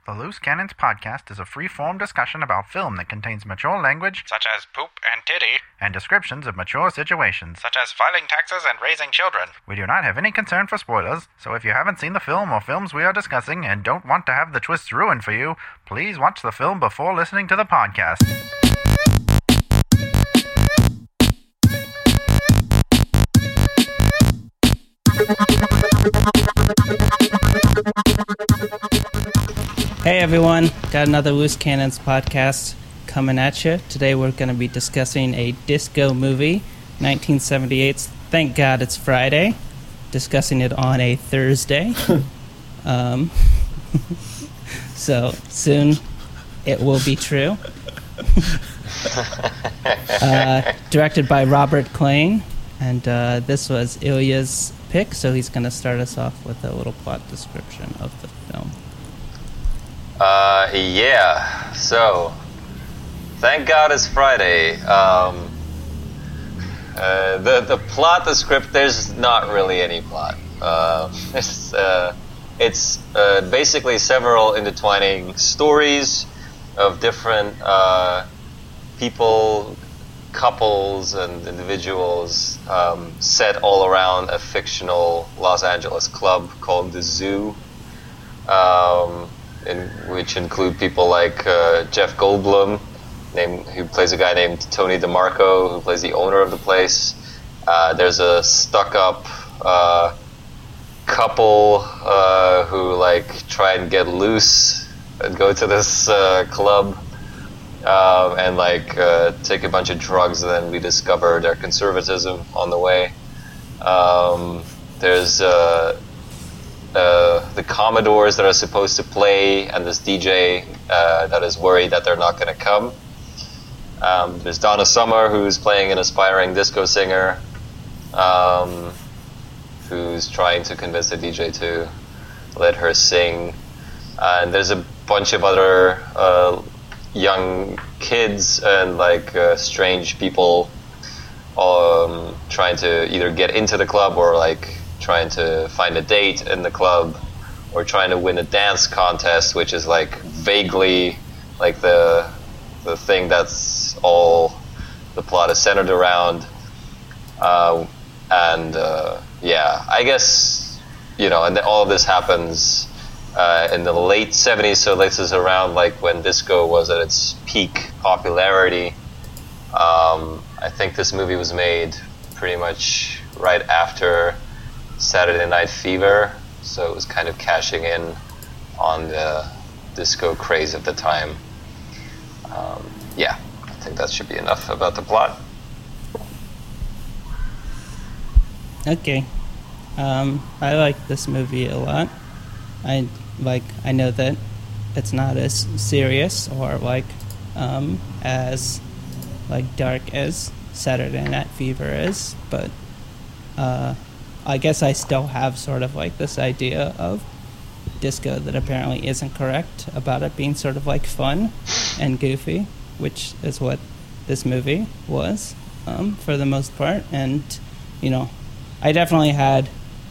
The Loose Cannons podcast is a free-form discussion about film that contains mature language, such as poop and titty, and descriptions of mature situations, such as filing taxes and raising children. We do not have any concern for spoilers, so if you haven't seen the film or films we are discussing and don't want to have the twists ruined for you, please watch the film before listening to the podcast. Hey everyone, got another Loose Cannons podcast coming at you. Today we're going to be discussing a disco movie, 1978's Thank God It's Friday, discussing it on a Thursday. So soon it will be true. Directed by Robert Klein, and this was Ilya's pick, so he's going to start us off with a little plot description of the film. So Thank God It's Friday. The plot, the script, there's not really any plot. It's basically several intertwining stories of different people, couples, and individuals set all around a fictional Los Angeles club called the Zoo. Which include people like Jeff Goldblum, who plays a guy named Tony DeMarco, who plays the owner of the place. There's a stuck-up couple who try and get loose and go to this club and take a bunch of drugs, and then we discover their conservatism on the way. There's the Commodores that are supposed to play, and this DJ that is worried that they're not going to come. There's Donna Summer, who's playing an aspiring disco singer, who's trying to convince the DJ to let her sing. And there's a bunch of other young kids and strange people trying to either get into the club or trying to find a date in the club, or trying to win a dance contest, which is vaguely the thing that's all the plot is centered around. I guess, and all of this happens in the late 70s, so this is around when disco was at its peak popularity. I think this movie was made pretty much right after Saturday Night Fever, so it was kind of cashing in on the disco craze of the time. I think that should be enough about the plot. Okay. I like this movie a lot. I know that it's not as serious or as dark as Saturday Night Fever is, but I guess I still have sort of this idea of disco that apparently isn't correct, about it being sort of fun and goofy, which is what this movie was for the most part. And I definitely had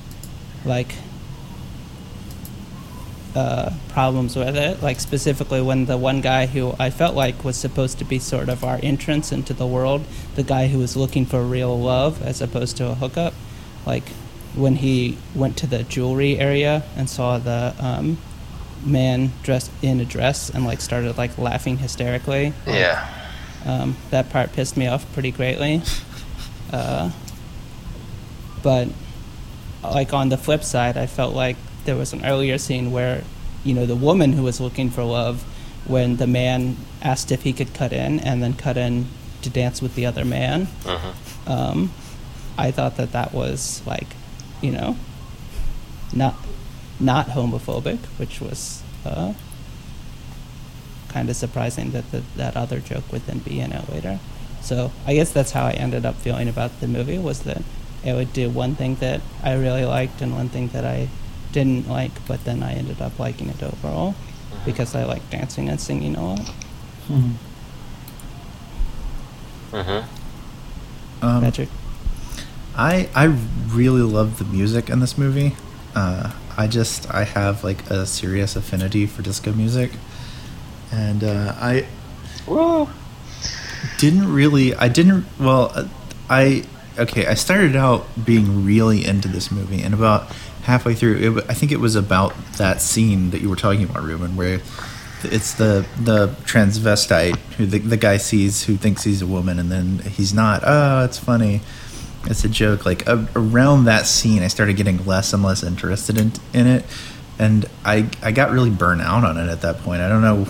problems with it, specifically when the one guy who I felt was supposed to be sort of our entrance into the world, the guy who was looking for real love as opposed to a hookup, when he went to the jewelry area and saw the man dressed in a dress and started laughing hysterically. That part pissed me off pretty greatly. But on the flip side, I felt there was an earlier scene where the woman who was looking for love, when the man asked if he could cut in and then cut in to dance with the other man. I thought that was not homophobic, which was kind of surprising that other joke would then be in it later. So I guess that's how I ended up feeling about the movie, was that it would do one thing that I really liked and one thing that I didn't like, but then I ended up liking it overall because I like dancing and singing a lot. Patrick? I really love the music in this movie. I have like a serious affinity for disco music, and I Woo. I started out being really into this movie, and about halfway through, I think it was about that scene that you were talking about, Ruben, where it's the transvestite who the guy sees, who thinks he's a woman, and then he's not. Oh, it's funny. It's a joke. Like around that scene, I started getting less and less interested in it, and I got really burnt out on it at that point. I don't know.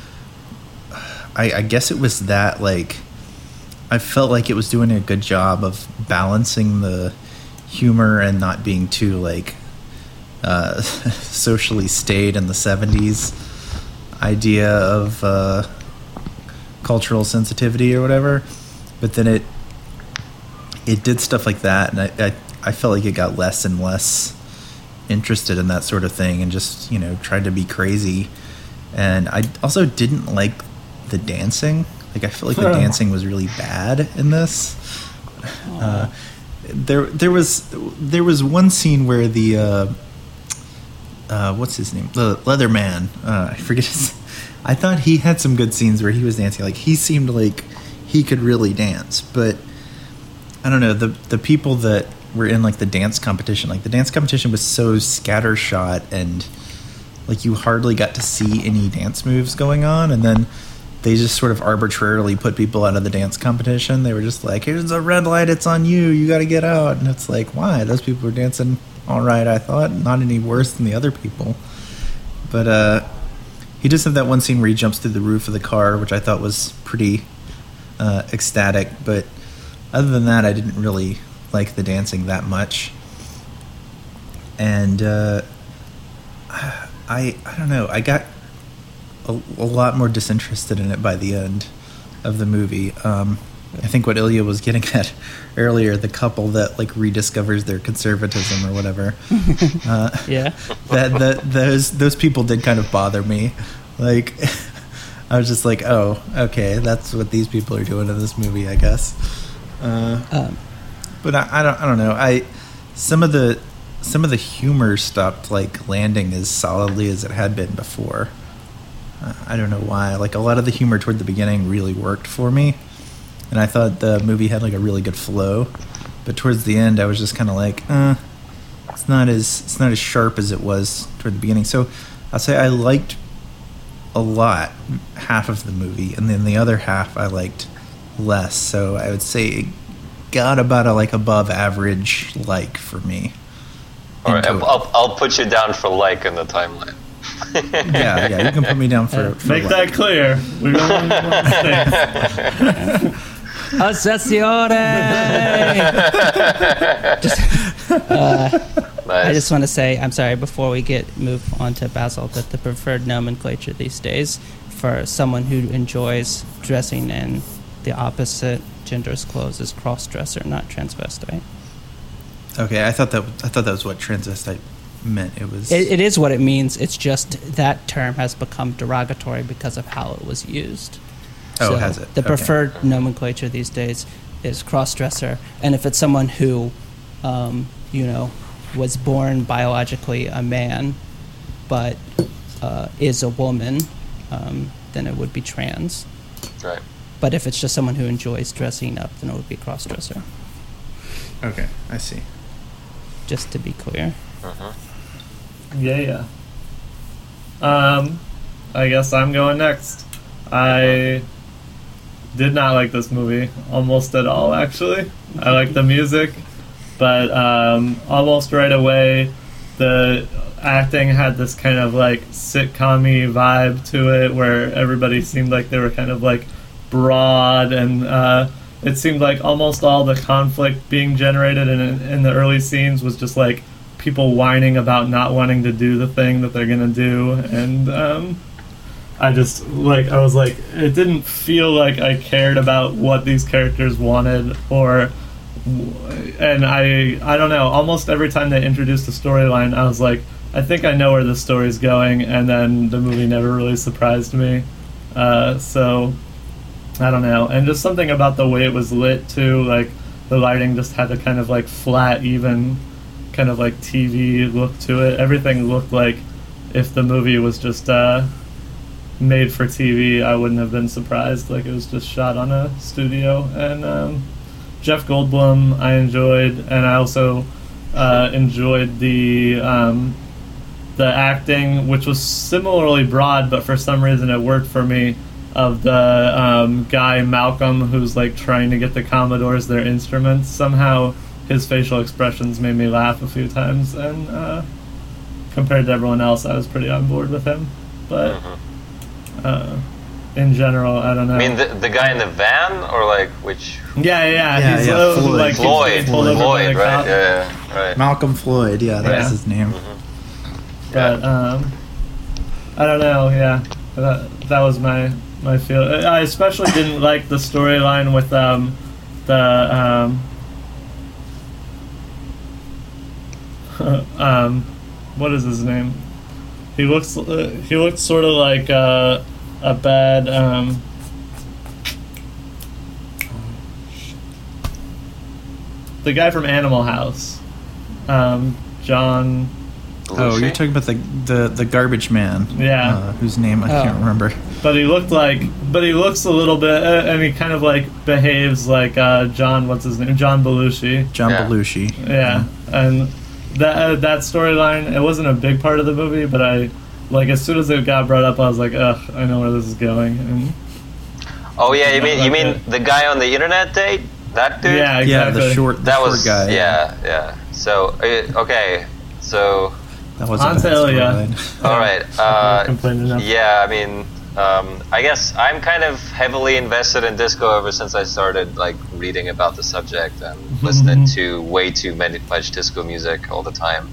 I guess it was that, like, I felt like it was doing a good job of balancing the humor and not being too, like, socially staid in the 70s idea of cultural sensitivity or whatever. But then it did stuff like that, and I felt like it got less and less interested in that sort of thing, and just, you know, tried to be crazy. And I also didn't like the dancing. Like, I feel like the dancing was really bad in this. There was one scene where the what's his name, the Leatherman, I forget his, I thought he had some good scenes where he was dancing. Like, he seemed like he could really dance, but I don't know, the people that were in, like, the dance competition, like, the dance competition was so scattershot, and, like, you hardly got to see any dance moves going on, and then they just sort of arbitrarily put people out of the dance competition. They were just like, here's a red light, it's on you, you got to get out. And it's like, why? Those people were dancing all right, I thought, not any worse than the other people. But he does have that one scene where he jumps through the roof of the car, which I thought was pretty ecstatic. But other than that, I didn't really like the dancing that much. And I don't know, I got a lot more disinterested in it by the end of the movie. I think what Ilya was getting at earlier, the couple that, like, rediscovers their conservatism or whatever. Yeah. Those people did kind of bother me. Like, I was just like, oh, okay, that's what these people are doing in this movie, I guess. But I don't know. Some of the humor stopped, like, landing as solidly as it had been before. I don't know why. Like, a lot of the humor toward the beginning really worked for me, and I thought the movie had, like, a really good flow. But towards the end, I was just kind of like, it's not as sharp as it was toward the beginning. So I'll say I liked a lot, half of the movie, and then the other half I liked less. So I would say it got about a, like, above average like for me. All right, I'll put you down for like in the timeline. yeah, you can put me down for make like. that clear. We don't want mistakes. Nice. I just want to say, I'm sorry, before we move on to Basil, that the preferred nomenclature these days for someone who enjoys dressing in the opposite gender's clothes is cross-dresser, not transvestite. Okay, I thought that was what transvestite meant. It is what it means. It's just that term has become derogatory because of how it was used. Oh, so has it? The Okay. preferred nomenclature these days is cross-dresser, and if it's someone who, was born biologically a man, but is a woman, then it would be trans. Right. But if it's just someone who enjoys dressing up, then it would be cross-dresser. Okay, I see. Just to be clear. Yeah. I guess I'm going next. I did not like this movie almost at all, actually. I like the music, but almost right away, the acting had this kind of, like, sitcom-y vibe to it, where everybody seemed like they were kind of, like, broad, and it seemed like almost all the conflict being generated in the early scenes was just, like, people whining about not wanting to do the thing that they're gonna do, and I was like, it didn't feel like I cared about what these characters wanted, and I don't know, almost every time they introduced a storyline, I was like, I think I know where the story's going, and then the movie never really surprised me. So I don't know, and just something about the way it was lit too, like the lighting just had a kind of, like, flat, even kind of like TV look to it. Everything looked like if the movie was just made for TV, I wouldn't have been surprised. Like, it was just shot on a studio. And Jeff Goldblum I enjoyed, and I also enjoyed the acting, which was similarly broad, but for some reason it worked for me, of the guy Malcolm who's like trying to get the Commodores their instruments. Somehow his facial expressions made me laugh a few times, and compared to everyone else, I was pretty on board with him. But in general, I don't know. I mean, the guy in the van, or like which? Yeah. He's Floyd. like, Floyd, Floyd, right? Yeah, right. Malcolm Floyd, that Yeah. was his name. But I don't know. Yeah, that was my feel. I especially didn't like the storyline with what is his name? He looks sort of like a bad the guy from Animal House, John. Oh, you're talking about the garbage man. Yeah. Whose name I can't remember. But he looks a little bit, and he kind of like behaves like John. What's his name? John Belushi. John Belushi. Yeah, and that storyline, it wasn't a big part of the movie, but I like as soon as it got brought up, I was like, ugh, I know where this is going. And Oh yeah, you mean the guy on the internet date? That dude? yeah, exactly. Yeah, the short guy. Yeah. So okay, so That was a bad Antelia. storyline. all right. Complaining enough. Yeah, I mean, I guess I'm kind of heavily invested in disco ever since I started like reading about the subject and listening to way too much disco music all the time.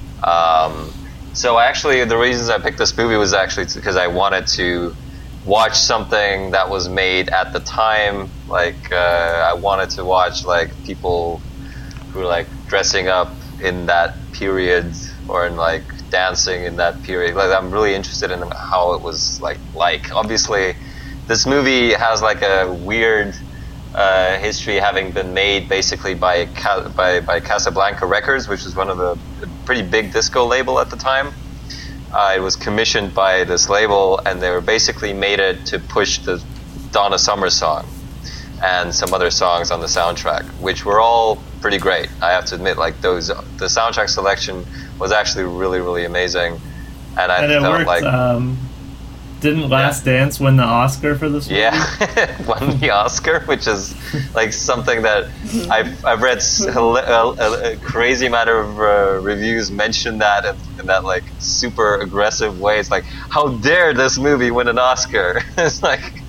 So actually, the reasons I picked this movie was actually because I wanted to watch something that was made at the time. Like I wanted to watch like people who were like dressing up in that period or in like dancing in that period. Like I'm really interested in how it was like. Obviously, this movie has like a weird history, having been made basically by Casablanca Records, which was one of the pretty big disco label at the time. It was commissioned by this label, and they were basically made it to push the Donna Summer song and some other songs on the soundtrack, which were all pretty great. I have to admit, like the soundtrack selection was actually really, really amazing, and I And it felt worked. like Didn't Last Dance win the Oscar for this movie? yeah, won the Oscar, which is like something that I've read a crazy amount of reviews mention that in that like super aggressive way. It's like, how dare this movie win an Oscar? It's like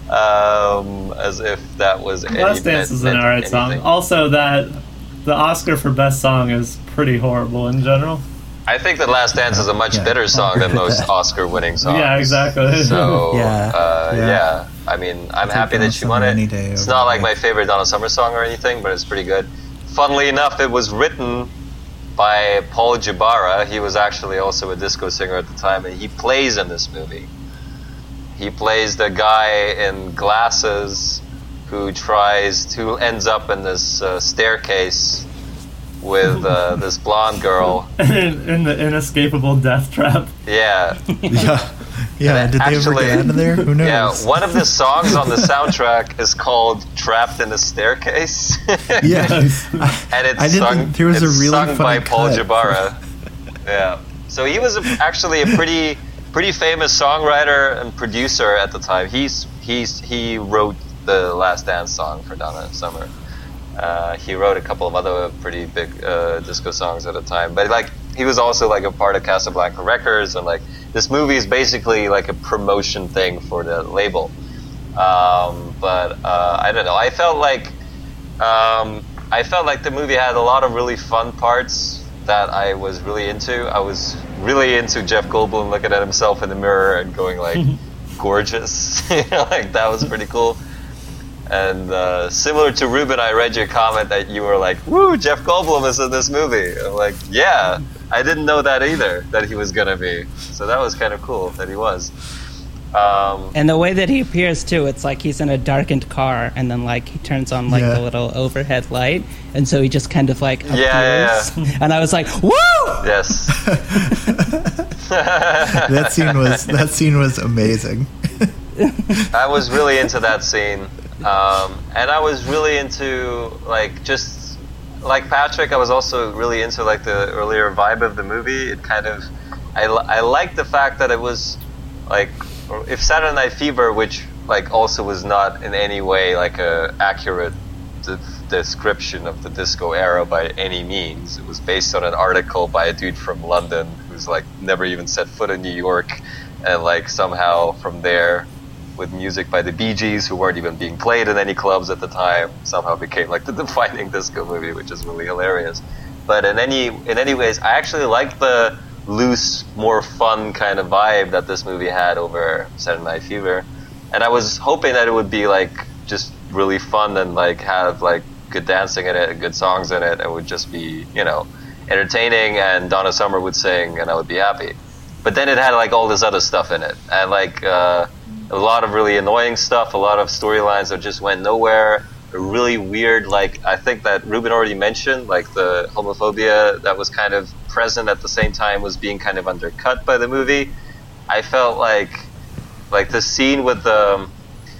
as if that was Last Dance is an alright song. Also, that the Oscar for Best Song is pretty horrible in general. I think that Last Dance is a much better song than most Oscar-winning songs. Yeah, exactly. So, Yeah. I mean, I'm happy Donna that she Summer won it. any day It's over not like that. my favorite Donna Summer song or anything, but it's pretty good. Funnily enough, it was written by Paul Jabara. He was actually also a disco singer at the time, and he plays in this movie. He plays the guy in glasses who ends up in this staircase with this blonde girl. in the inescapable death trap. Yeah. Yeah. Did they ever get out of there? Who knows? Yeah, one of the songs on the soundtrack is called "Trapped in a Staircase," Yeah. and it's there was a really sung by funny Paul cut. Jabara. Yeah, so he was actually a pretty famous songwriter and producer at the time. He wrote the Last Dance song for Donna Summer. He wrote a couple of other pretty big disco songs at the time, but like he was also like a part of Casablanca Records, and like this movie is basically like a promotion thing for the label. But I don't know. I felt like the movie had a lot of really fun parts that I was really into. I was really into Jeff Goldblum looking at himself in the mirror and going like, "Gorgeous," like that was pretty cool. And similar to Ruben, I read your comment that you were like, "Woo, Jeff Goldblum is in this movie." I'm like, yeah, I didn't know that either, that he was gonna be. So that was kind of cool that he was. And the way that he appears too, it's like he's in a darkened car, and then like he turns on like Yeah. the little overhead light, and so he just kind of like appears. Yeah, And I was like, "Woo!" Yes. That scene was amazing. I was really into that scene, and I was really into like just like Patrick. I was also really into like the earlier vibe of the movie. It kind of I liked the fact that it was like if Saturday Night Fever, which like also was not in any way like a accurate description of the disco era by any means. It was based on an article by a dude from London who's like never even set foot in New York, and like somehow from there, with music by the Bee Gees, who weren't even being played in any clubs at the time, somehow became like the defining disco movie, which is really hilarious. But in any ways, I actually liked the loose, more fun kind of vibe that this movie had over Saturday Night Fever, and I was hoping that it would be like just really fun and like have like good dancing in it and good songs in it, and would just be, you know, entertaining, and Donna Summer would sing and I would be happy. But then it had like all this other stuff in it, and like a lot of really annoying stuff, a lot of storylines that just went nowhere, a really weird, like I think that Ruben already mentioned, like the homophobia that was kind of present at the same time was being kind of undercut by the movie. I felt like the scene with the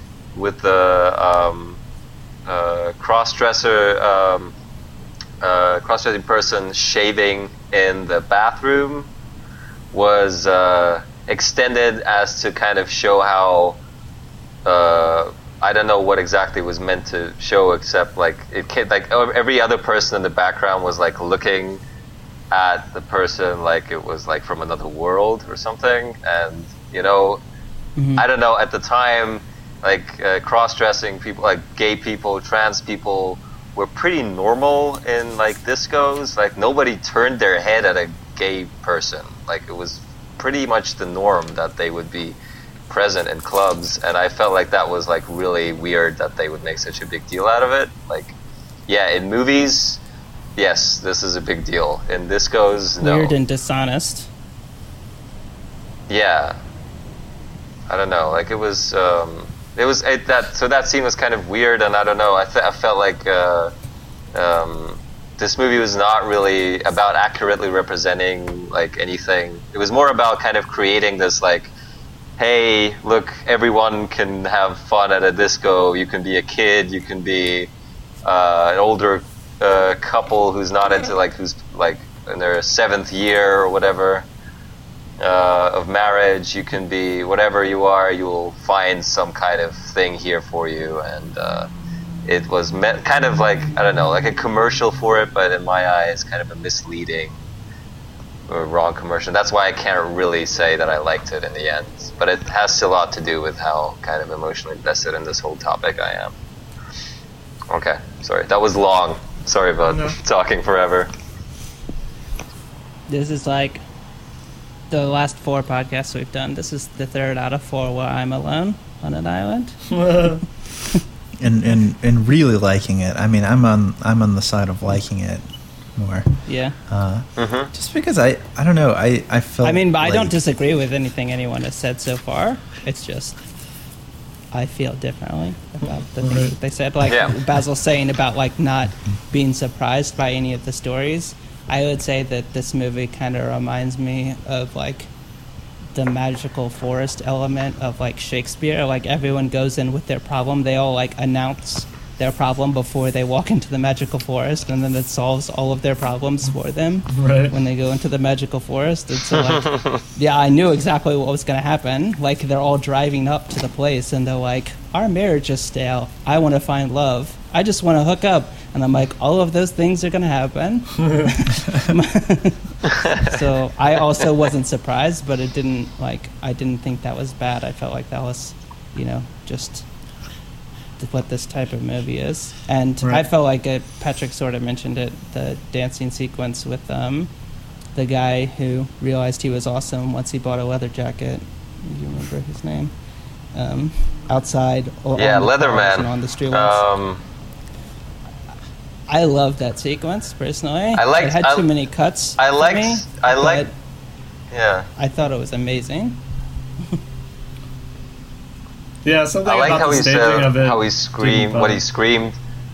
cross-dressing person shaving in the bathroom was extended as to kind of show how I don't know what exactly was meant to show, except like every other person in the background was like looking at the person like it was like from another world or something, and you know, I don't know, at the time, like cross-dressing people, like gay people, trans people, were pretty normal in like discos. Like nobody turned their head at a gay person. Like it was pretty much the norm that they would be present in clubs, and I felt like that was like really weird that they would make such a big deal out of it. Like, yeah, in movies, yes, this is a big deal. In discos, no. Weird and dishonest. Yeah, I don't know. Like that scene was kind of weird, and I don't know. I felt like this movie was not really about accurately representing like anything. It was more about kind of creating this like, hey, look, everyone can have fun at a disco. You can be a kid. You can be an older couple who's not into like who's like in their 7th year or whatever. Of marriage. You can be whatever you are. You will find some kind of thing here for you, and it was meant kind of like, I don't know, like a commercial for it, but in my eyes, kind of a misleading or wrong commercial. That's why I can't really say that I liked it in the end. But it has a lot to do with how kind of emotionally invested in this whole topic I am. Okay, sorry, that was long. Sorry about talking forever. This is like the last 4 podcasts we've done. This is the 3rd out of 4 where I'm alone on an island. and really liking it. I mean, I'm on the side of liking it more. Yeah. Just because I don't know, I felt. I mean, but I like, don't disagree with anything anyone has said so far. It's just I feel differently about the things that they said. Like Basil's saying about like not being surprised by any of the stories. I would say that this movie kind of reminds me of like the magical forest element of like Shakespeare. Like everyone goes in with their problem. They all like announce their problem before they walk into the magical forest, and then it solves all of their problems for them when they go into the magical forest. And so like, yeah, I knew exactly what was going to happen. Like they're all driving up to the place and they're like, our marriage is stale. I want to find love. I just want to hook up. And I'm like, all of those things are going to happen. So I also wasn't surprised, but it didn't like, I didn't think that was bad. I felt like that was, you know, just what this type of movie is. And I felt like Patrick sort of mentioned it, the dancing sequence with the guy who realized he was awesome once he bought a leather jacket. Do you remember his name? Outside, on the Leatherman on the street lights. I love that sequence personally. It had too many cuts. I thought it was amazing. Yeah, something I like about how the he staging said, of it. how he screamed, what he screamed.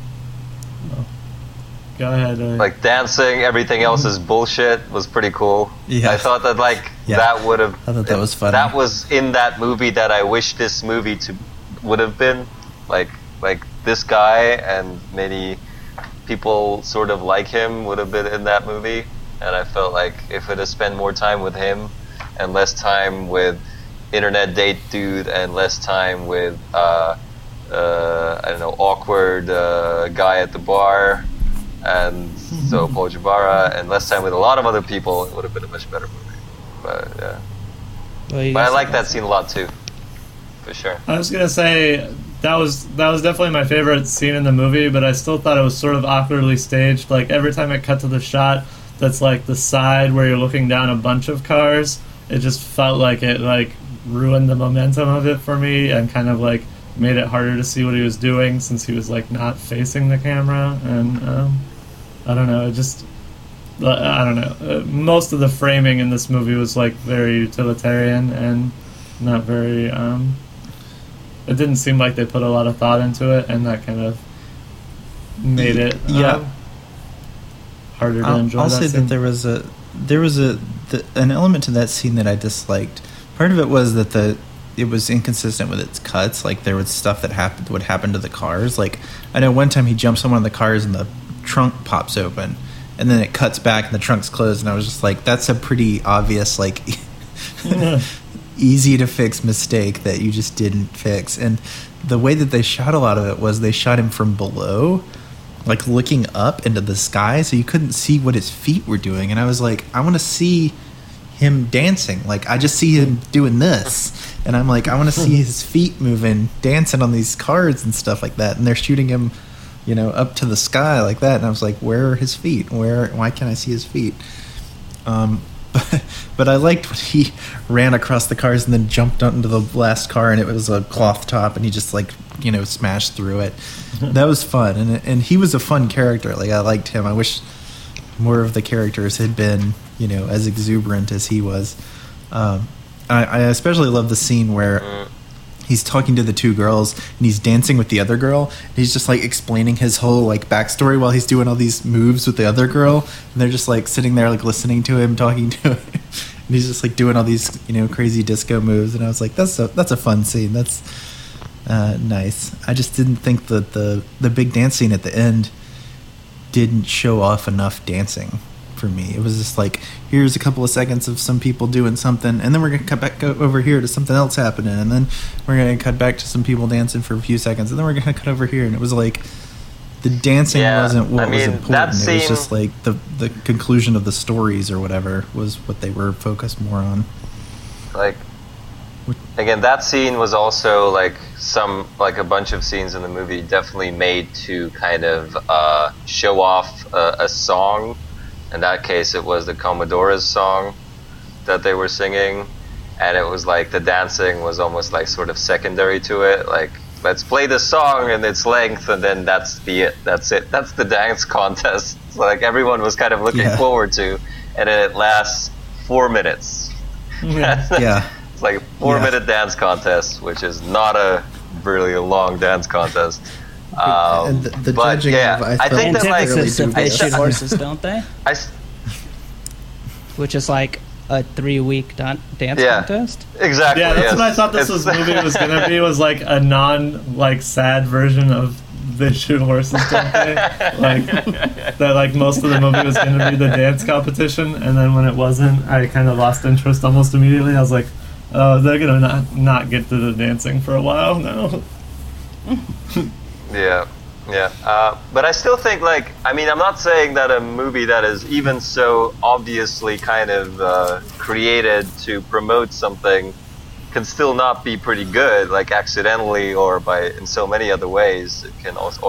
Go ahead. Like dancing, everything else is bullshit was pretty cool. Yeah. I thought that that would have. I thought that was funny. That was in that movie that I wish this movie would have been. Like this guy and many people sort of like him would have been in that movie, and I felt like if it had spent more time with him and less time with internet date dude and less time with I don't know, awkward guy at the bar. And so Paul Jabara, and less time with a lot of other people, it would have been a much better movie. But yeah, Well, but I like that scene a lot too, for sure. I was gonna say that was definitely my favorite scene in the movie, but I still thought it was sort of awkwardly staged. Like every time it cut to the shot that's like the side where you're looking down a bunch of cars, it just felt like it like ruined the momentum of it for me and kind of like made it harder to see what he was doing since he was like not facing the camera. And I don't know, I don't know. Most of the framing in this movie was like very utilitarian and not very. It didn't seem like they put a lot of thought into it, and that kind of made it harder to enjoy. I'll that say scene. that there was an element to that scene that I disliked. Part of it was that it was inconsistent with its cuts. Like there was stuff that would happen to the cars. Like I know one time he jumps on one of the cars and the trunk pops open, and then it cuts back and the trunk's closed, and I was just like, that's a pretty obvious like easy to fix mistake that you just didn't fix. And the way that they shot a lot of it was they shot him from below, like looking up into the sky, so you couldn't see what his feet were doing. And I was like, I want to see him dancing. Like I just see him doing this, and I'm like, I want to see his feet moving, dancing on these cards and stuff like that. And they're shooting him, up to the sky like that, and I was like, where are his feet? Why can't I see his feet? But I liked when he ran across the cars and then jumped into the last car, and it was a cloth top, and he just smashed through it. That was fun, and he was a fun character. Like I liked him. I wish more of the characters had been as exuberant as he was. I especially love the scene where he's talking to the two girls and he's dancing with the other girl, and he's just like explaining his whole backstory while he's doing all these moves with the other girl, and they're just sitting there listening to him, talking to him, and he's just doing all these crazy disco moves. And I was like, that's a fun scene. That's nice. I just didn't think that the big dance scene at the end didn't show off enough dancing for me. It was just here's a couple of seconds of some people doing something, and then we're gonna cut back over here to something else happening, and then we're gonna cut back to some people dancing for a few seconds, and then we're gonna cut over here. And it was the dancing wasn't what was important. It was just the conclusion of the stories or whatever was what they were focused more on. Again, that scene was also a bunch of scenes in the movie definitely made to kind of show off a song. In that case, it was the Commodores song that they were singing, and it was the dancing was almost sort of secondary to it. Let's play the song and its length, and then that's it. That's the dance contest. Everyone was kind of looking forward to, and it lasts 4 minutes. Yeah. It's 4-minute dance contest, which is not a really long dance contest. And the judging I think that antithesis of they shoot horses, don't they? Which is a 3-week dance contest. Exactly. Yeah, that's what I thought this movie was gonna be. Was a non sad version of They Shoot Horses, Don't They? That most of the movie was gonna be the dance competition, and then when it wasn't, I kind of lost interest almost immediately. I was like, oh, they're gonna not get to the dancing for a while now. Yeah. But I still think, I'm not saying that a movie that is even so obviously kind of created to promote something can still not be pretty good, accidentally or in so many other ways. It can also,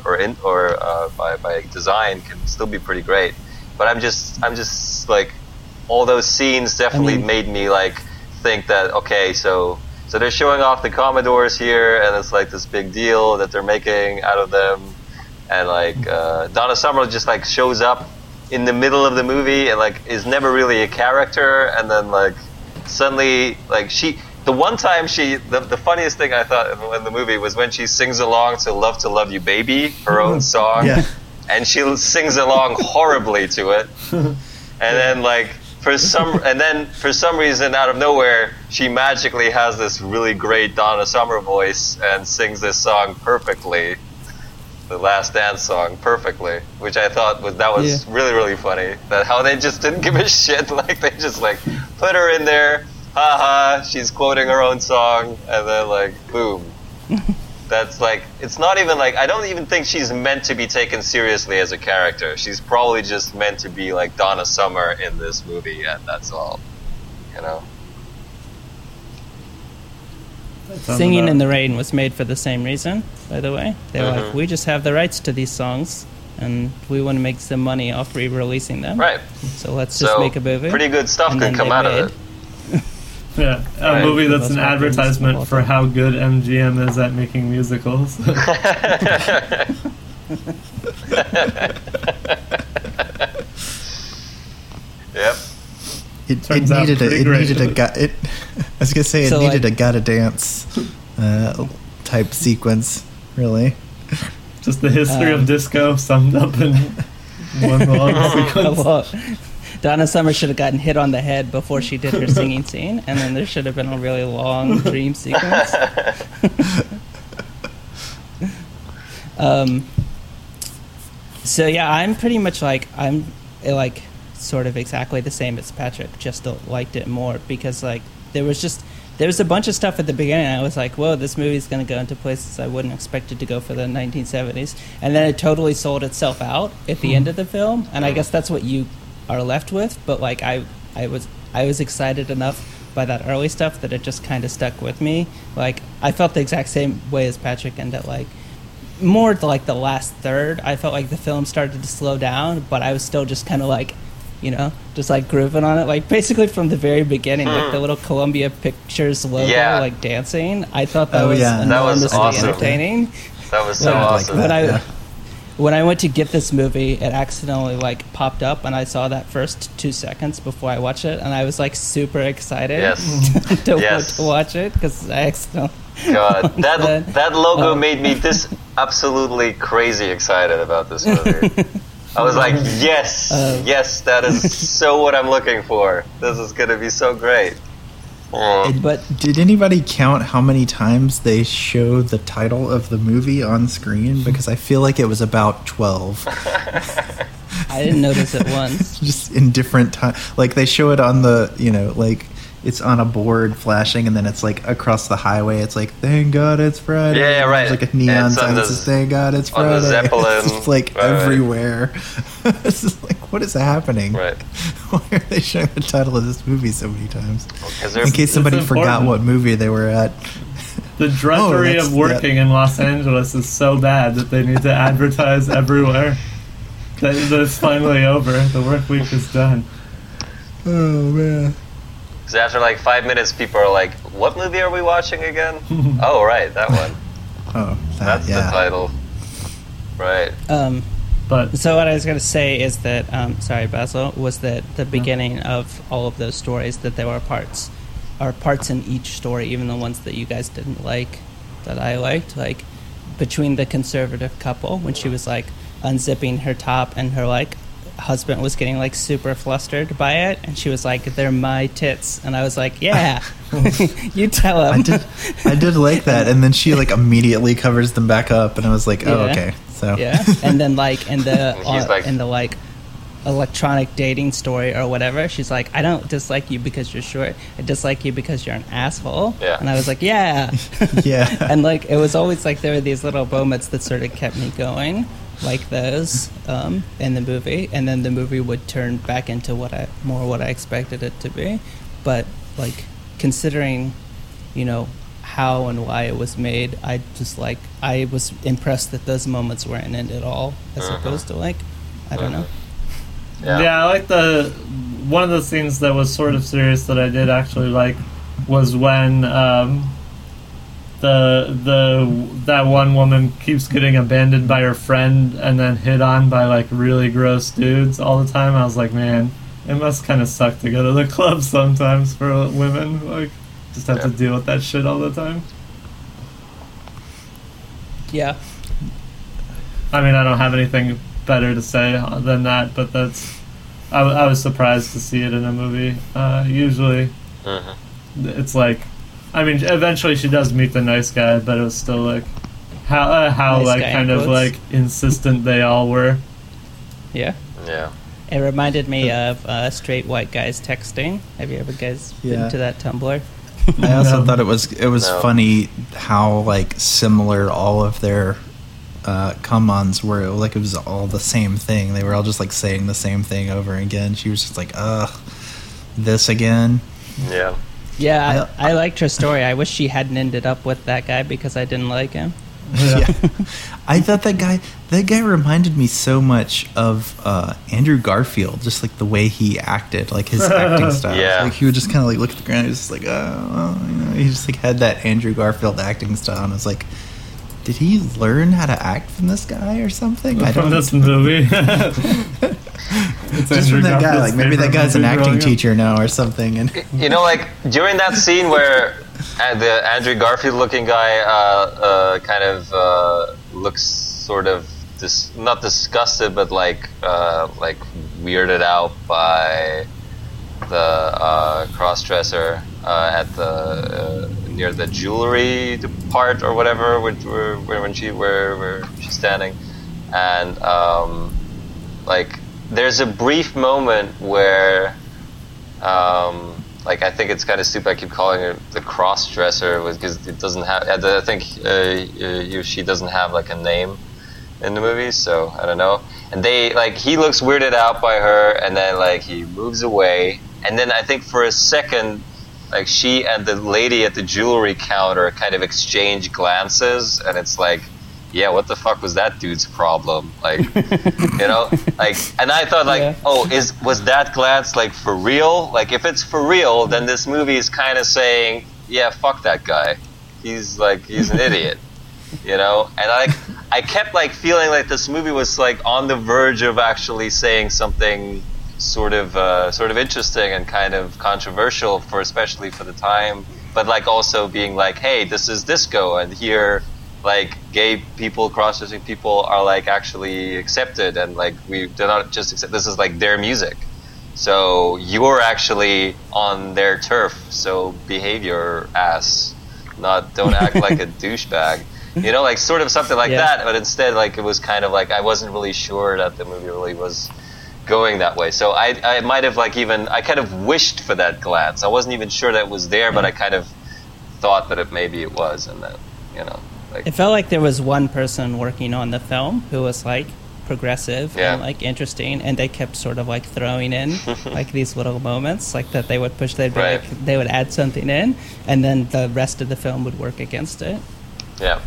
by design, can still be pretty great. But I'm just all those scenes definitely made me think that, okay, so they're showing off the Commodores here, and it's this big deal that they're making out of them, and Donna Summer just shows up in the middle of the movie and is never really a character, and then suddenly the one time the funniest thing I thought in the movie was when she sings along to Love You Baby, her own song. Yeah. And she sings along horribly to it. And then for some reason out of nowhere, she magically has this really great Donna Summer voice and sings this song perfectly. The Last Dance song perfectly, which I thought was really, really funny. That how they just didn't give a shit. They just put her in there, haha, she's quoting her own song, and then boom. That's it's not even I don't even think she's meant to be taken seriously as a character. She's probably just meant to be Donna Summer in this movie, and that's all. Singing in the Rain was made for the same reason, by the way. They were like, we just have the rights to these songs, and we want to make some money off re-releasing them. Right. So let's just make a movie. Pretty good stuff and could come out of it. Yeah, a movie that's an advertisement for how good MGM is at making musicals. Yep. It needed a I was gonna say it needed a gotta dance type sequence, really. Just the history of disco summed up in one long sequence. Well, Donna Summer should have gotten hit on the head before she did her singing scene, and then there should have been a really long dream sequence. So yeah, I'm pretty much I'm sort of exactly the same as Patrick, just liked it more because there was a bunch of stuff at the beginning. I was like, whoa, this movie's going to go into places I wouldn't expect it to go for the 1970s, and then it totally sold itself out at the end of the film, and I guess that's what you are left with. But I was excited enough by that early stuff that it just kind of stuck with me. I felt the exact same way as Patrick, and that more the last third, I felt like the film started to slow down, but I was still just kind of just grooving on it, basically from the very beginning, the little Columbia Pictures logo, dancing. I thought that was enormously awesome. entertaining. That was so awesome. When I went to get this movie, it accidentally popped up, and I saw that first 2 seconds before I watched it, and I was super excited to watch it because I accidentally. God, that logo made me absolutely crazy excited about this movie. I was like, yes, that is so what I'm looking for. This is going to be so great. But did anybody count how many times they show the title of the movie on screen? Because I feel like it was about 12. I didn't notice it once. Just in different times. They show it on the, it's on a board flashing, and then it's across the highway. It's thank God it's Friday. Yeah, right. There's a neon sign that says thank God it's Friday. On the Zeppelin. It's just everywhere. It's just what is happening? Right. Why are they showing the title of this movie so many times? In case somebody forgot what movie they were at. The drudgery of working in Los Angeles is so bad that they need to advertise everywhere. That it's finally over. The work week is done. Oh, man. Because after 5 minutes, people are like, what movie are we watching again? Oh, right, that one. Oh, that's the title. Right. So what I was going to say is that, sorry, Basil, was that the beginning of all of those stories, that there were parts in each story, even the ones that you guys didn't like, that I liked. Between the conservative couple, when she was unzipping her top and her husband was getting super flustered by it, and she was like, they're my tits, and I was like, yeah. You tell him. I did like that, and then she immediately covers them back up, and I was like, oh, okay. So yeah, and then in the electronic dating story or whatever, she's like, I don't dislike you because you're short, I dislike you because you're an asshole. Yeah. And I was like, yeah. Yeah. And it was always there were these little moments that sort of kept me going, those in the movie, and then the movie would turn back into what I expected it to be. But considering how and why it was made, I was impressed that those moments weren't in it at all, as opposed to I don't know. Yeah, I like one of the scenes that was sort of serious that I did actually like was when that one woman keeps getting abandoned by her friend and then hit on by really gross dudes all the time. I was like, man, it must kind of suck to go to the club sometimes for women. Just have to deal with that shit all the time. Yeah. I mean, I don't have anything better to say than that, but that's... I was surprised to see it in a movie. Usually, it's like... I mean, eventually she does meet the nice guy, but it was still like... How Nice like, guy kind in of, quotes. like, insistent they all were. Yeah. Yeah. It reminded me of straight white guys texting. Have you ever guys Yeah. been to that Tumblr? I also No. thought it was No. funny how like similar all of their come-ons were. Like it was all the same thing. They were all just like saying the same thing over again. She was just like, ugh, this again. Yeah. Yeah, I liked her story. I wish she hadn't ended up with that guy because I didn't like him. Yeah. I thought that guy reminded me so much of Andrew Garfield, just like the way he acted, like his acting style. Yeah. Like he would just kind of like look at the ground. He was just like, he just like had that Andrew Garfield acting style, and I was like, did he learn how to act from this guy or something? I From don't. this movie. It's Just Andrew from that guy, Garfield's like maybe that favorite guy's an movie acting growing up. teacher now or something. And You know, like during that scene where the Andrew Garfield looking guy kind of looks sort of not disgusted, but like weirded out by the cross-dresser at the near the jewelry part or whatever, where she's standing, and like there's a brief moment where like I think it's kind of stupid. I keep calling her the cross-dresser because it doesn't have. I think she doesn't have like a name in the movie, so I don't know. And they like he looks weirded out by her, and then like he moves away, and then I think for a second, like she and the lady at the jewelry counter kind of exchange glances, and it's like, yeah, what the fuck was that dude's problem? Like, you know, like, and I thought like, Yeah. was that glance like for real? Like, if it's for real, then this movie is kind of saying, yeah, fuck that guy. He's an idiot, you know. And I kept like feeling like this movie was like on the verge of actually saying something sort of interesting and kind of controversial especially for the time, but like also being like, hey, this is disco, and here like gay people, cross-dressing people are like actually accepted, and like they're not just accept. This is like their music, so you're actually on their turf. So behave your ass, don't act like a douchebag. You know, like sort of something like Yeah. that. But instead, like it was kind of like I wasn't really sure that the movie really was going that way. So I might have like I kind of wished for that glance. I wasn't even sure that it was there, but I kind of thought that maybe it was, and that, you know. Like, It felt like there was one person working on the film who was like progressive Yeah. and like interesting, and they kept sort of like throwing in like these little moments like that they would push. They'd be Right. like, they would add something in, and then the rest of the film would work against it. yeah,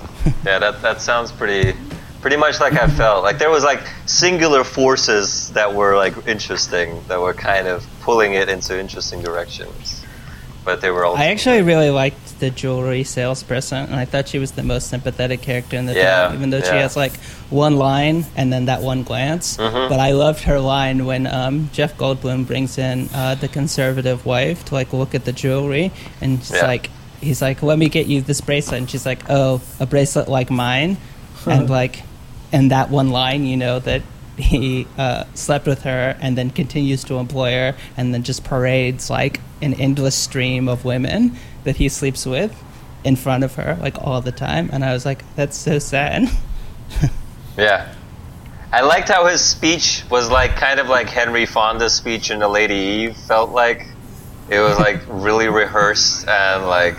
that sounds pretty much like I felt. Like there was like singular forces that were like interesting, that were kind of pulling it into interesting directions, but they were all. I actually really liked the jewelry salesperson, and I thought she was the most sympathetic character in the Yeah, film, even though she yeah. has like one line and then that one glance. Mhm. But I loved her line when Jeff Goldblum brings in the conservative wife to like look at the jewelry, and she's Yeah. like, he's like, let me get you this bracelet, and she's like, oh, a bracelet like mine, and like, and that one line, you know, that he slept with her and then continues to employ her and then just parades like an endless stream of women that he sleeps with in front of her like all the time, and I was like, that's so sad. Yeah. I liked how his speech was like kind of like Henry Fonda's speech in The Lady Eve. Felt like it was like really rehearsed and like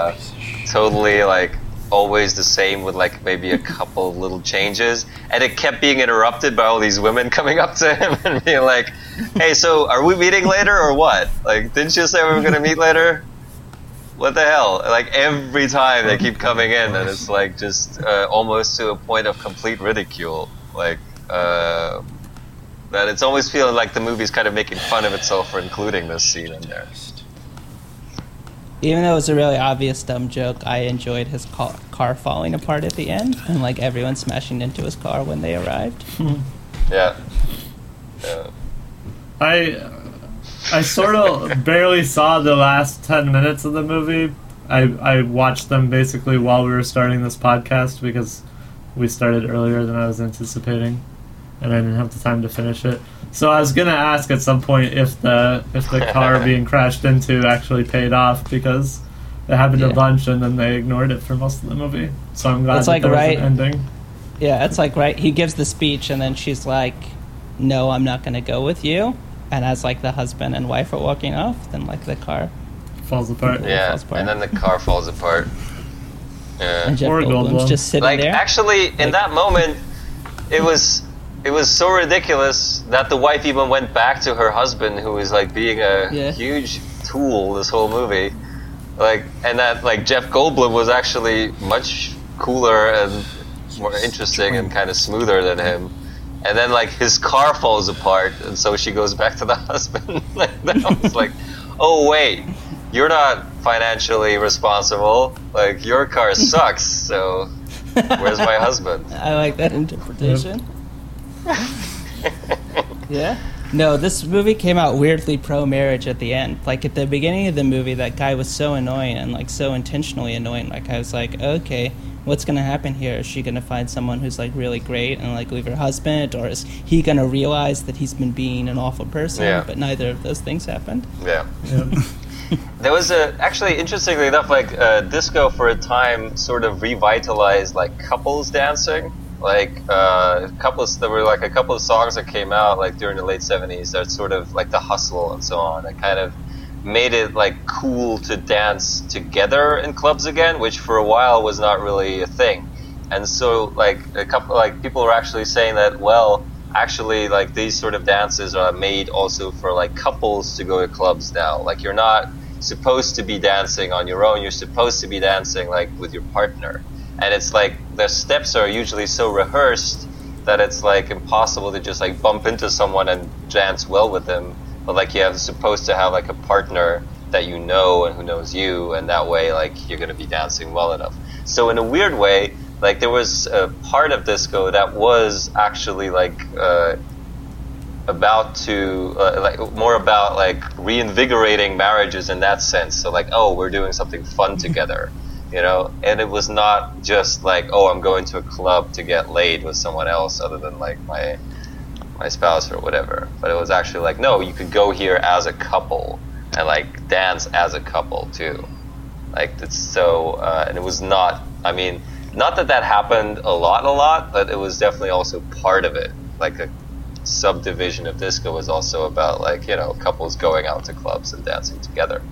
totally like always the same with like maybe a couple of little changes, and it kept being interrupted by all these women coming up to him and being like, hey, so are we meeting later or what? Like, didn't you say we were going to meet later? What the hell? Like every time they keep coming in, and it's like just almost to a point of complete ridicule. Like that it's always feeling like the movie's kind of making fun of itself for including this scene in there. Even though it was a really obvious dumb joke, I enjoyed his car falling apart at the end and like everyone smashing into his car when they arrived. Yeah. I I sort of barely saw the last 10 minutes of the movie. I watched them basically while we were starting this podcast because we started earlier than I was anticipating, and I didn't have the time to finish it. So I was gonna ask at some point if the car being crashed into actually paid off, because it happened a bunch and then they ignored it for most of the movie. So I'm glad that there was an ending. Yeah, it's like, right, he gives the speech and then she's like, no, I'm not going to go with you. And as like the husband and wife are walking off, then like the car falls apart. Yeah, and then the car falls apart. Yeah. And Jeff Goldblum's just sitting like, there. Actually, in that moment, it was so ridiculous that the wife even went back to her husband, who was like being a huge tool this whole movie. Like, and that like Jeff Goldblum was actually much cooler and more interesting and kind of smoother than him. And then like his car falls apart, and so she goes back to the husband. Like, that was like, oh wait, you're not financially responsible. Like, your car sucks. So where's my husband? I like that interpretation. Yeah. No, this movie came out weirdly pro-marriage at the end. Like, at the beginning of the movie, that guy was so annoying and, like, so intentionally annoying. Like, I was like, okay, what's going to happen here? Is she going to find someone who's, like, really great and, like, leave her husband? Or is he going to realize that he's been being an awful person? Yeah. But neither of those things happened. Yeah. There was actually, interestingly enough, like, disco for a time sort of revitalized, like, couples dancing. Like, there were like a couple of songs that came out like during the late 70s that sort of like The Hustle and so on, that kind of made it like cool to dance together in clubs again, which for a while was not really a thing. And so like a couple, like, people were actually saying that, well, actually, like, these sort of dances are made also for like couples to go to clubs now. Like, you're not supposed to be dancing on your own, you're supposed to be dancing like with your partner. And it's like the steps are usually so rehearsed that it's like impossible to just like bump into someone and dance well with them. But like, you have supposed to have like a partner that you know and who knows you, and that way like you're gonna be dancing well enough. So in a weird way, like, there was a part of disco that was actually like about to like more about like reinvigorating marriages in that sense. So like, oh, we're doing something fun together. You know, and it was not just like, oh, I'm going to a club to get laid with someone else other than like my spouse or whatever. But it was actually like, no, you could go here as a couple and like dance as a couple too. Like, it's so, and it was not, I mean, not that happened a lot, but it was definitely also part of it. Like, a subdivision of disco was also about like, you know, couples going out to clubs and dancing together.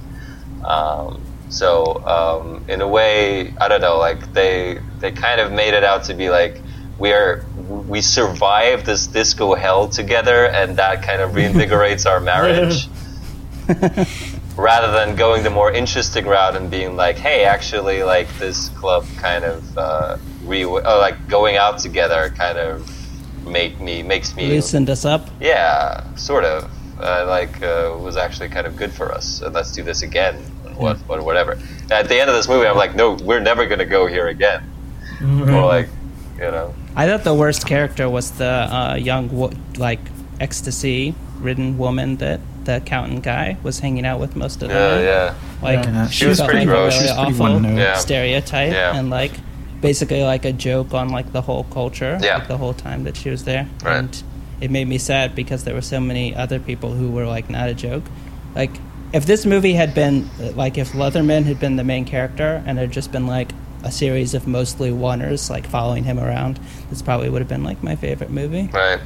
So in a way, I don't know, like they kind of made it out to be like, we survived this disco hell together, and that kind of reinvigorates our marriage, rather than going the more interesting route and being like, hey, actually, like, this club kind of like going out together kind of makes me loosened us up. Yeah, sort of. Was actually kind of good for us. So let's do this again. Whatever. At the end of this movie, I'm like, no, we're never gonna go here again. Or like, you know. I thought the worst character was the young, like, ecstasy-ridden woman that the accountant guy was hanging out with most of the night. Yeah. Like, she was pretty gross. Really awful Yeah. stereotype, and like basically like a joke on like the whole culture, like the whole time that she was there. Right. And it made me sad because there were so many other people who were like not a joke. Like, if this movie had been, like, if Leatherman had been the main character and it had just been, like, a series of mostly oneers, like, following him around, this probably would have been, like, my favorite movie. Right.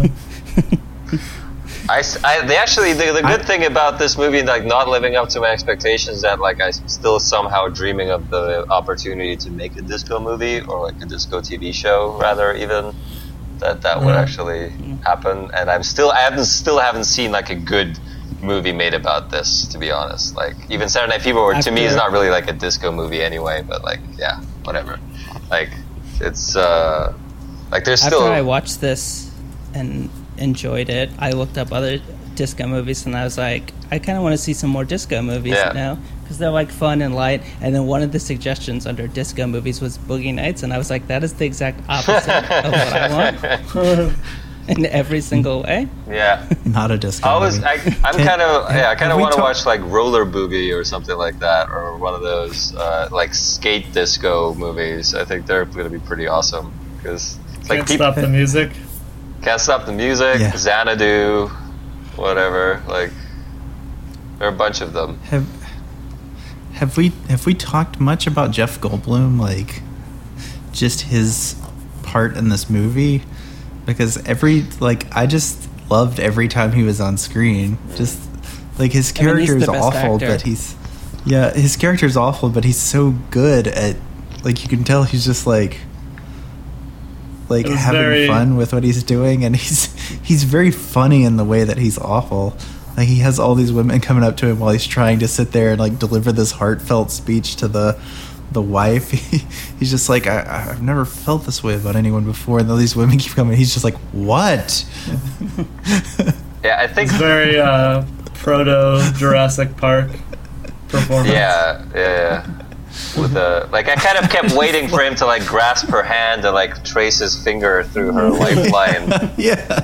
The good thing about this movie, like, not living up to my expectations, that, like, I'm still somehow dreaming of the opportunity to make a disco movie, or, like, a disco TV show, rather, even, that would actually happen. And I still haven't seen, like, a good movie made about this, to be honest. Like, even Saturday Night Fever, to me, is not really like a disco movie anyway, but like, yeah, whatever. Like, it's like, there's still... After I watched this and enjoyed it, I looked up other disco movies and I was like, I kind of want to see some more disco movies now, because they're like fun and light. And then one of the suggestions under disco movies was Boogie Nights, and I was like, that is the exact opposite of what I want. in every single way. Yeah. Not a disco. I movie. kind of we want to talk- watch like Roller Boogie or something like that, or one of those like skate disco movies. I think they're going to be pretty awesome because it's like Can't Stop the Music. Can't Stop the Music, Yeah. Xanadu, whatever. Like there are a bunch of them. Have we talked much about Jeff Goldblum, like just his part in this movie? Because I just loved every time he was on screen. Just like his character he's is the best awful, actor. but his character is awful, but he's so good at, like, you can tell he's just like It was having very- fun with what he's doing, and he's very funny in the way that he's awful. Like, he has all these women coming up to him while he's trying to sit there and like deliver this heartfelt speech to the wife. He's just like, I've never felt this way about anyone before, and all these women keep coming. He's just like, what? Yeah, I think. It's very proto Jurassic Park performance. Yeah. With I kind of kept waiting for him to like grasp her hand and like trace his finger through her lifeline. Yeah.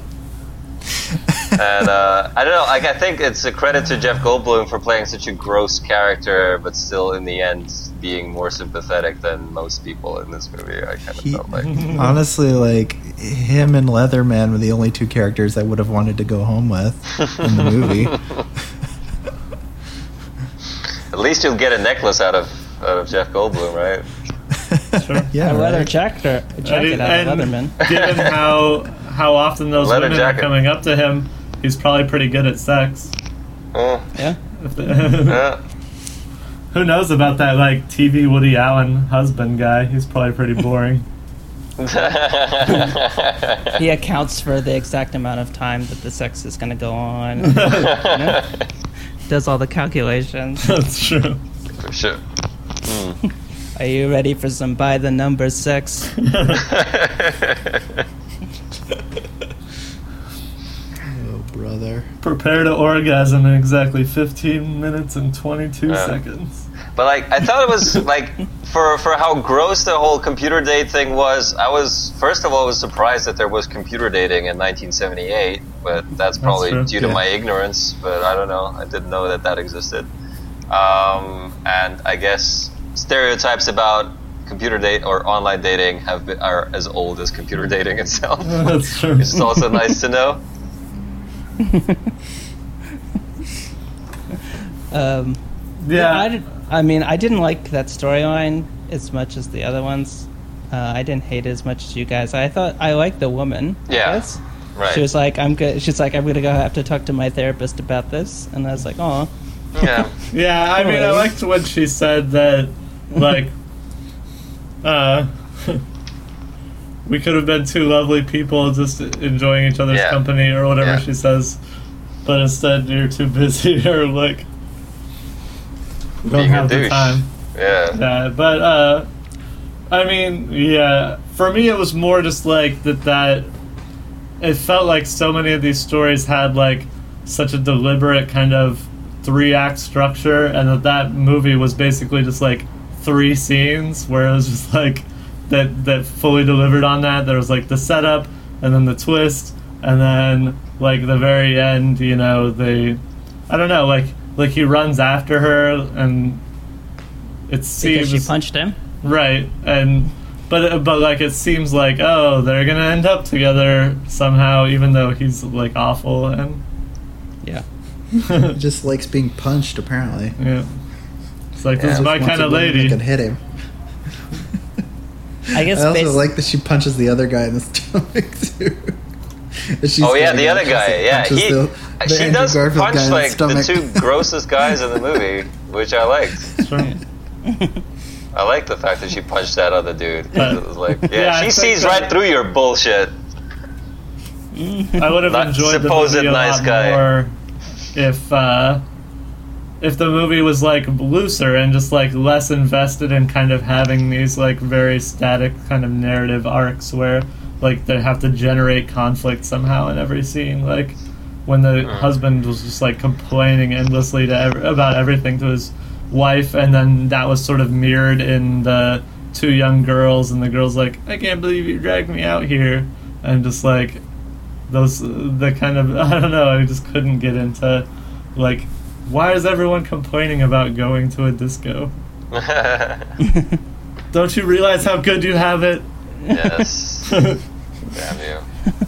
And I don't know. Like, I think it's a credit to Jeff Goldblum for playing such a gross character, but still in the end being more sympathetic than most people in this movie. I kind of felt like. Honestly, like, him and Leatherman were the only two characters I would have wanted to go home with in the movie. At least you'll get a necklace out of Jeff Goldblum, right? Sure. Yeah, A leather right? jacket out of Leatherman. Given how often those Leather women jacket. are coming up to him, he's probably pretty good at sex. Oh, Yeah. yeah. Who knows about that like TV Woody Allen husband guy? He's probably pretty boring. He accounts for the exact amount of time that the sex is going to go on. You know? Does all the calculations. That's true. For sure. Are you ready for some by the numbers sex? Oh, brother. Prepare to orgasm in exactly 15 minutes and 22 seconds. But like, I thought it was like for how gross the whole computer date thing was. I was first of all was surprised that there was computer dating in 1978, but that's probably true. due to Yeah. my ignorance. But I don't know. I didn't know that existed. And I guess stereotypes about computer date or online dating are as old as computer dating itself. That's true. Which is also nice to know. Yeah. I mean, I didn't like that storyline as much as the other ones. I didn't hate it as much as you guys. I liked the woman. I Yeah. guess. Right. She was like, I'm good. She's like, I'm gonna go have to talk to my therapist about this, and I was like, oh, Yeah. Yeah, I mean, I liked when she said that, like, we could have been two lovely people just enjoying each other's Yeah. company or whatever Yeah. she says, but instead you're too busy or, like, don't Being a have the douche. time. Yeah. Yeah, but, I mean, yeah, for me it was more just like that it felt like so many of these stories had, like, such a deliberate kind of 3-act structure, and that movie was basically just like 3 scenes where it was just like that fully delivered on that. There was like the setup, and then the twist, and then like the very end. You know, I don't know, like he runs after her, and it seems because she punched him. right, and but like it seems like, oh, they're gonna end up together somehow, even though he's like awful, and Yeah. He just likes being punched, apparently. yeah. It's like, this Yeah. is my Wants kind a of woman that lady. can hit him. I guess I also basi- like that she punches the other guy in the stomach too. She's Oh yeah, standing the up, other she guy. Yeah, punches the she Andrew does Garfield punch guy in like the stomach. 2 grossest guys in the movie, which I liked. Sure. I like the fact that she punched that other dude. It was like, yeah, Yeah, I she think sees that- right through your bullshit. I would have Not enjoyed the supposed movie a nice lot guy. more if the movie was like looser and just like less invested in kind of having these like very static kind of narrative arcs where like they have to generate conflict somehow in every scene. Like when the husband was just like complaining endlessly about everything to his wife, and then that was sort of mirrored in the 2 young girls, and the girl's like, I can't believe you dragged me out here, and just like the kind of, I don't know, I just couldn't get into, like, why is everyone complaining about going to a disco? Don't you realize how good you have it? Yes. Damn you.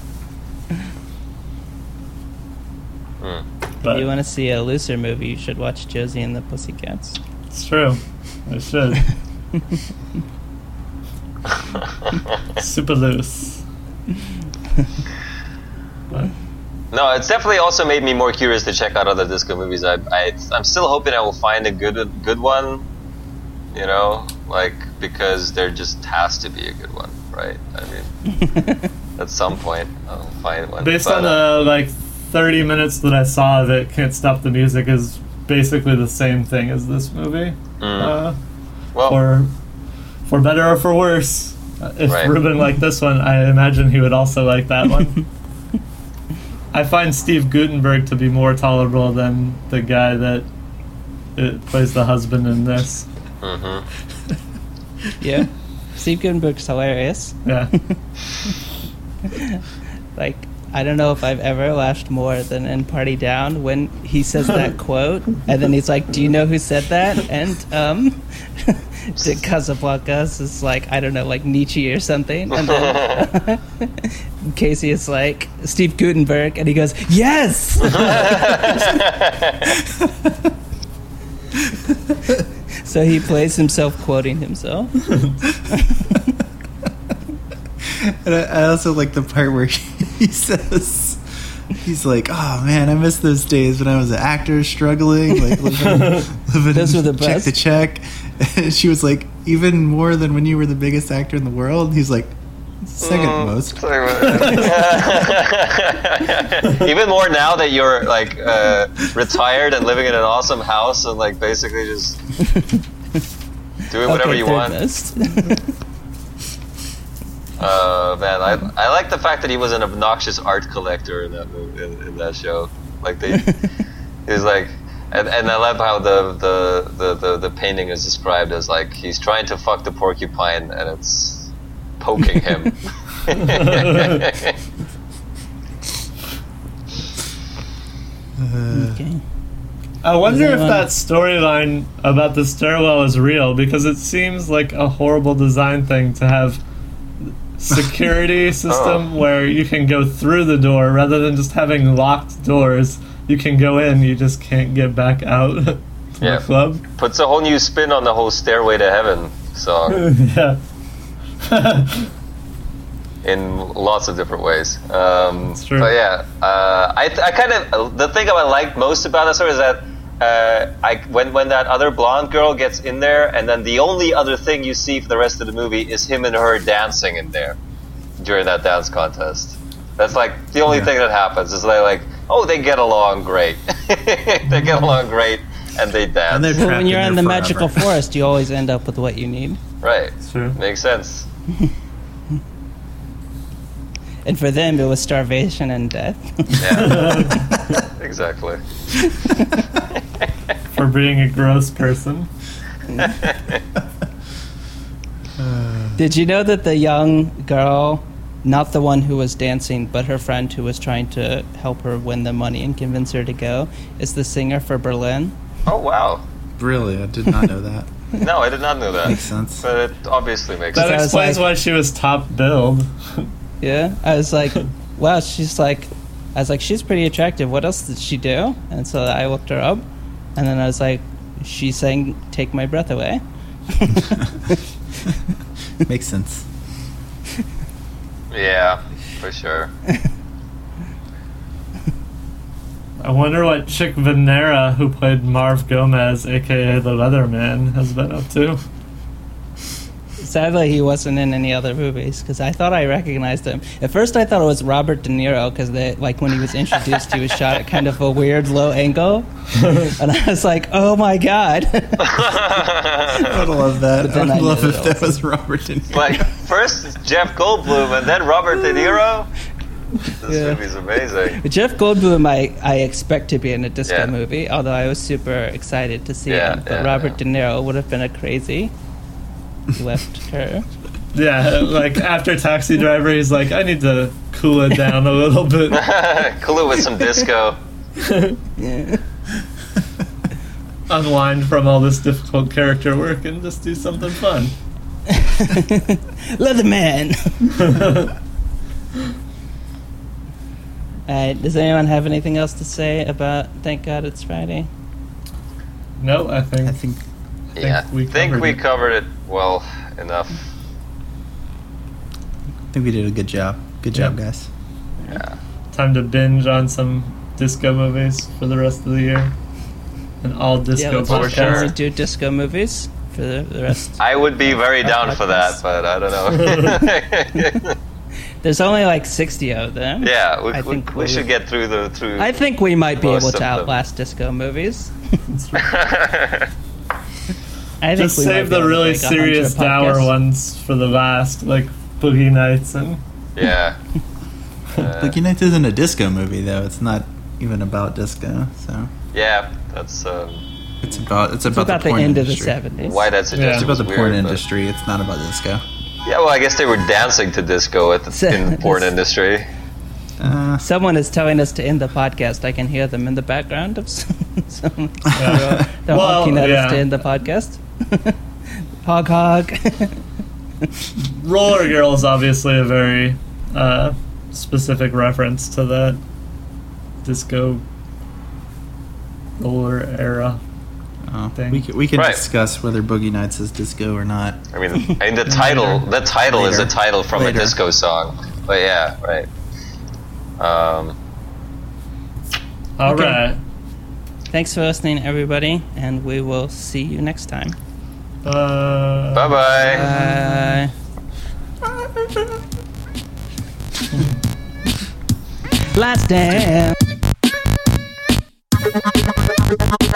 But If you want to see a looser movie, you should watch Josie and the Pussycats. it's true. I should. Super loose. But, No, it's definitely also made me more curious to check out other disco movies. I'm still hoping I will find a good one, you know, like, because there just has to be a good one, right? I mean, at some point I'll find one. based But, on the, like, 30 minutes that I saw of it, Can't Stop the Music is basically the same thing as this movie. well, For better or for worse. If Right. Ruben liked this one, I imagine he would also like that one. I find Steve Guttenberg to be more tolerable than the guy that plays the husband in this. mhm. Yeah. Steve Guttenberg's hilarious. Yeah. Like, I don't know if I've ever laughed more than in Party Down when he says that quote, and then he's like, "Do you know who said that?" And Casablanca is like, I don't know, like Nietzsche or something, and then Casey is like, Steve Guttenberg, and he goes, "Yes." So he plays himself quoting himself. And I also like the part where he says, he's like, "Oh man, I miss those days when I was an actor struggling, like living Those were the check best. to check." And she was like, "Even more than when you were the biggest actor in the world?" And he's like, "Second most." Even more now that you're like retired and living in an awesome house and like basically just doing whatever you third want. most. Man, I like the fact that he was an obnoxious art collector in that movie, in that show. Like he was like, and I love how the painting is described as like he's trying to fuck the porcupine and it's poking him. Okay. I wonder Does if anyone- that storyline about the stairwell is real, because it seems like a horrible design thing to have security system where you can go through the door rather than just having locked doors. You can go in, you just can't get back out from Yeah. the club. Puts a whole new spin on the whole Stairway to Heaven song Yeah. in lots of different ways. true. But yeah, I kind of the thing I liked most about this story is that when that other blonde girl gets in there, and then the only other thing you see for the rest of the movie is him and her dancing in there during that dance contest. That's like the only thing that happens is they get along great. They get along great, and they dance. And they're Well, trapped when you're in in there the forever. magical forest, you always end up with what you need. Right, True. makes sense. And for them, it was starvation and death. Yeah, exactly. For being a gross person. Did you know that the young girl, not the one who was dancing, but her friend who was trying to help her win the money and convince her to go, is the singer for Berlin? Oh wow! Really, I did not know that. No, I did not know that. Makes sense. But it obviously makes That I sense. was explains like- why she was top billed. Yeah, I was like, wow, she's like, I was like, she's pretty attractive. What else did she do? And so I looked her up, and then I was like, she sang "Take My Breath Away." Makes sense. Yeah, for sure. I wonder what Chick Venera, who played Marv Gomez, aka the Leatherman, has been up to. Sadly, he wasn't in any other movies because I thought I recognized him. At first, I thought it was Robert De Niro because like when he was introduced, he was shot at kind of a weird low angle, and I was like, "Oh my god!" I would love that. But I then would I love knew if it that also. was Robert De Niro. Like first Jeff Goldblum and then Robert De Niro. This Yeah. movie's amazing. Jeff Goldblum, I expect to be in a disco Yeah. movie, although I was super excited to see Yeah, him. But yeah, Robert yeah. De Niro would have been a crazy left her. Yeah, like after Taxi Driver, he's like, I need to cool it down a little bit. Cool it with some disco. Yeah. Unwind from all this difficult character work and just do something fun. Leatherman. Alright, does anyone have anything else to say about Thank God It's Friday? No, I think Yeah, we covered it well enough. I think we did a good job. Good job, Yep. guys. Yeah. time to binge on some disco movies for the rest of the year. An all disco let's podcast. do disco movies for the rest. I would be very down for that, but I don't know. There's only like 60 of them. Yeah, I think we should get through I think we might be most able of to them. outlast disco movies. I think Just we might save be the able to really make 100 serious dour podcasts. ones for the last, like Boogie Nights and Yeah. Boogie Nights isn't a disco movie though. It's not even about disco. So Yeah, that's it's about It's about the porn end industry. of the 70s. why that suggestion It's about was the porn weird, but- industry. It's not about disco. Yeah, well, I guess they were dancing to disco in the porn industry. Someone is telling us to end the podcast. I can hear them in the background. Of some, they're Well, honking at us yeah. to end the podcast. Hog hog. Roller Girl is obviously a very specific reference to that disco roller era. Thing. We can Right. discuss whether Boogie Nights is disco or not. I mean, the title is a Later. title from Later. a disco song. But yeah, right. All Okay. right. Thanks for listening, everybody, and we will see you next time. Bye-bye. Last dance.